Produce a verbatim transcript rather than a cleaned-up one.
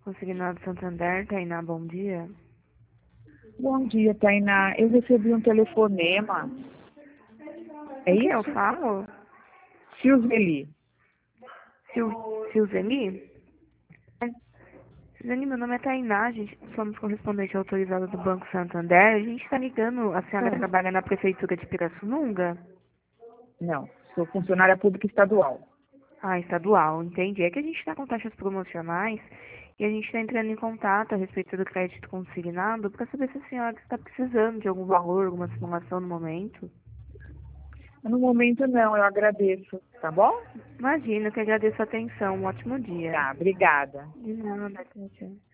Consignado Santander, Tainá, bom dia. Bom dia, Tainá. Eu recebi um telefonema. É Com quem eu isso? falo? Silveli. Sil Silveni? Silveni, meu nome é Tainá, a gente somos correspondente autorizado do Banco Santander. A gente está ligando, a senhora Ah, trabalha na Prefeitura de Pirassununga? não, sou funcionária pública estadual. Ah, estadual, entendi. É que a gente está com taxas promocionais e a gente está entrando em contato a respeito do crédito consignado para saber se a senhora está precisando de algum valor, alguma simulação no momento. No momento não, eu agradeço, tá bom? Imagina, que agradeço a atenção. Um ótimo dia. Tá, obrigada. De nada, tchau, tchau.